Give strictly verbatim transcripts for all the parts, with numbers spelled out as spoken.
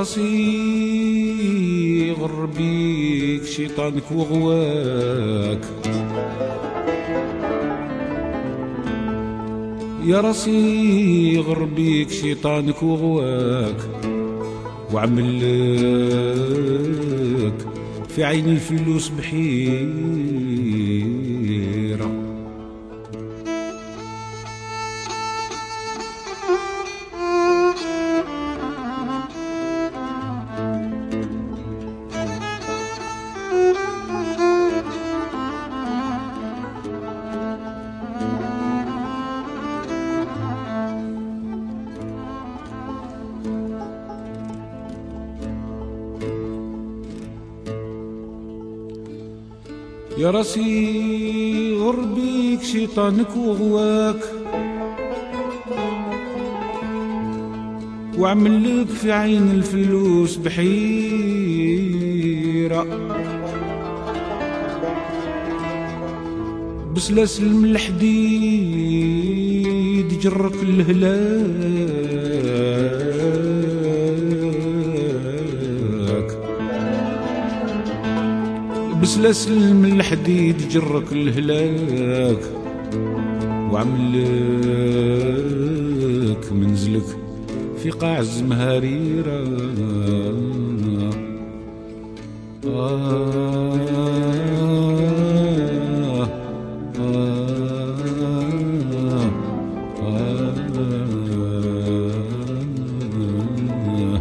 راسي غر بيك شيطانك وغواك، يا راسي غر بيك شيطانك وغواك، وعمل لك في عين الفلوس بحيرة. يا راسي غر بيك شيطانك وغواك، وعمل لك في عين الفلوس بحيرة. بسلاسل من الحديد جرك الهلاك، بسلاسل من الحديد جرك الهلاك، وعمل لك منزلك في قاع الزمهريرة. آه آه آه آه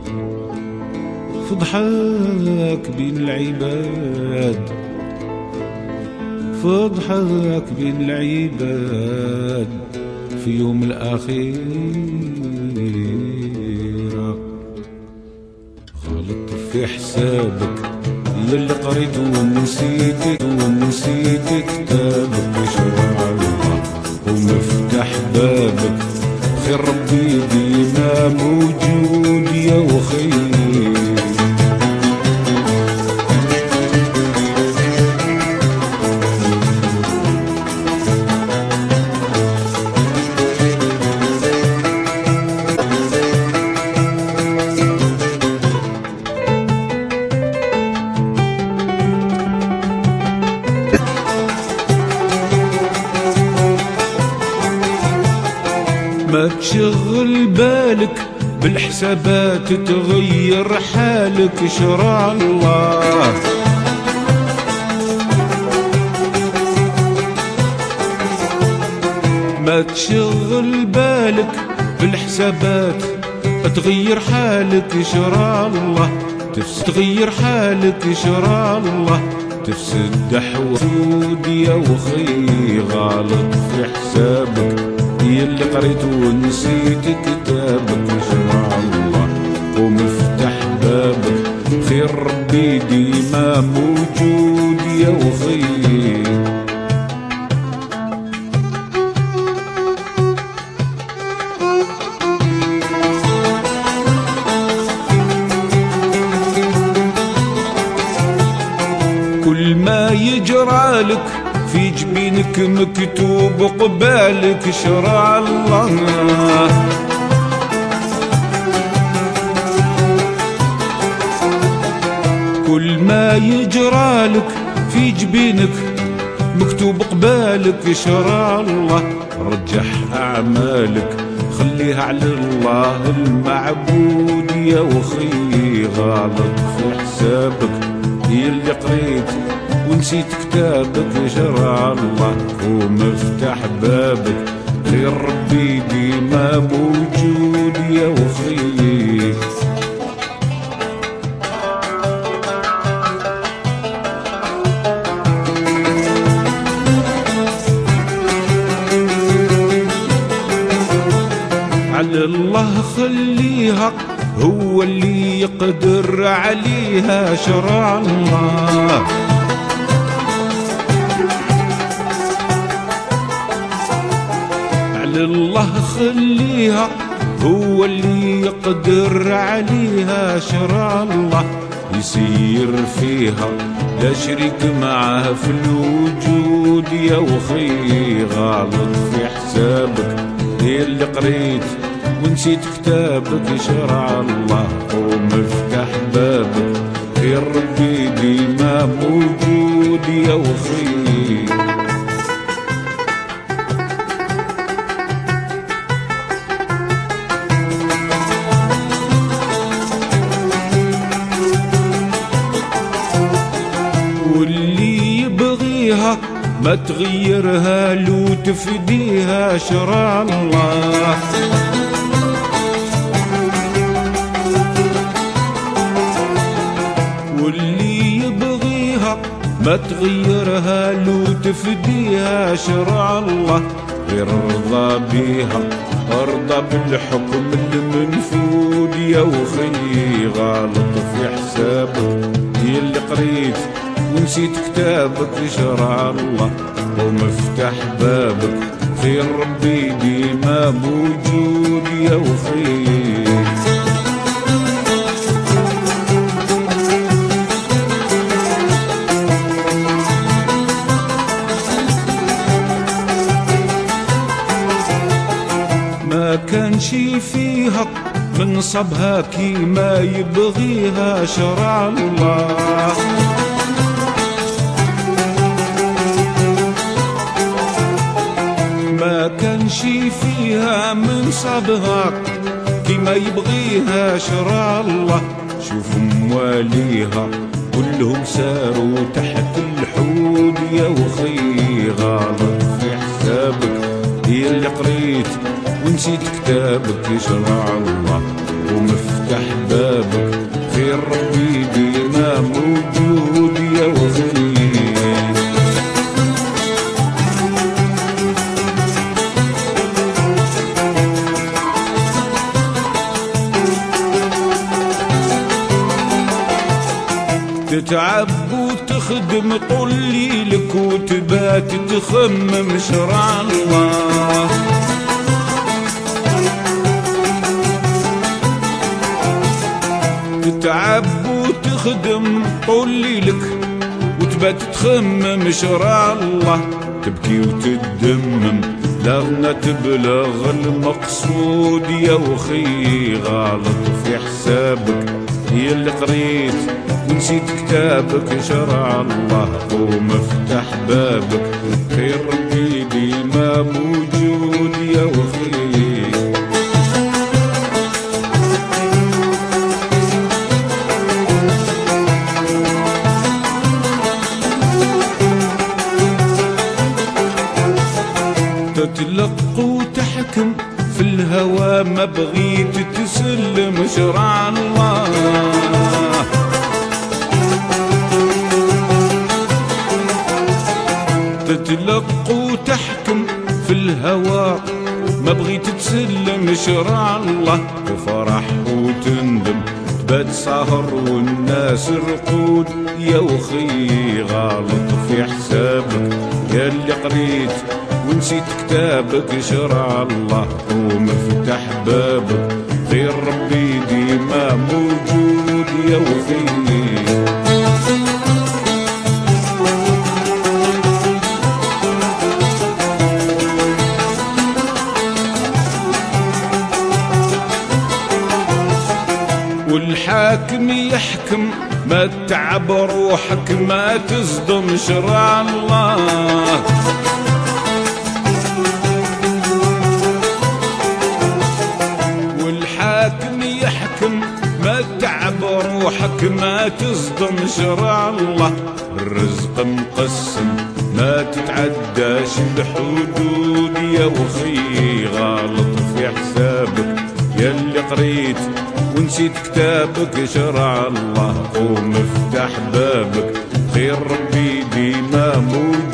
فضحك بين العباد، فضحك بين العباد في يوم الأخيرة. غلط في حسابك يلي قريت ونسيت ونسيت كتابك، شرع الله ومفتح بابك، خير ربي ديما موجود يا وخير. ما تشغل بالك بالحسابات تغير حالك، شرع الله ما تشغل بالك بالحسابات تغير حالك، شرع الله تفسد تغير حالك، شرع الله تفسد حوود يا وخي. غلط في حسابك يلي قريت ونسيت كتابك، شرع الله ومفتح بابك، خير ربي ديما موجود يا وخي. كل ما يجرالك في جبينك مكتوب قبالك، شرع الله كل ما يجرالك في جبينك مكتوب قبالك، شرع الله رجح أعمالك خليها على الله المعبود يا وخي. غلط في حسابك يلي قريت ونسيت كتابك، شرع الله ومفتح بابك، خير ربي ديما موجود يا وخي. على الله خليها هو اللي يقدر عليها، شرع الله على الله خليها هو اللي يقدر عليها، شرع الله يسير فيها لا شريك معه في الوجود يا وخي. غلط في حسابك اللي قريت ونسيت كتابك، شرع الله ومفتح بابك، خير ربي ديما موجود يا وخي. واللي يبغيها ما تغيرها لو تفديها شرع الله. واللي يبغيها ما تغيرها لو تفديها شرع الله. غير ارضى بيها ارضى بالحكم المنفوذ يا وخي. غلط في حسابك يلي قريت ونسيت كتابك شرع الله ومفتح بابك. خير ربي ديما موجود يا وخي. ما كان شي فيها من صبها كي ما يبغيها شرع الله. ما كان شي فيها من صبها كي ما يبغيها شرع الله. شوفوا مواليها كلهم ساروا تحت الحود يا وخي. غلط في حسابك هي اللي قريت ونسيت كتابك شرع الله ومفتح بابك. خير ربي ديما موجود يا وخي. تتعب وتخدم طول ليلك وتبات تخمم شرع الله. تتعب وتخدم طول ليلك وتبات تخمم شرع الله. تبكي وتدمم لغنا تبلغ المقصود يا وخي. غلط في حسابك هي اللي قريت ونسيت كتابك شرع الله ومفتح بابك. خير ربي ديما موجود يا وخي. تتلق وتحكم في الهوى ما بغيت تسلم شرع الله. تتلق وتحكم في الهوى ما بغيت تسلم شرع الله. وفرح وتندم تبات سهر والناس رقود يا وخي. غلط في حسابك يا اللي قريت ونسيت كتابك شرع الله ومفتح بابك. غير ربي ديما موجود يا وخي. والحاكم يحكم ما تتعب روحك ما تصدم شرع الله. والحاكم يحكم ما تتعب روحك ما تصدم شرع الله. الرزق مقسم ما تتعداش الحدود يا وخي. غلط في حسابك يا اللي قريت ونسيت كتابك شرع الله ومفتح بابك. خير ربي ديما موجود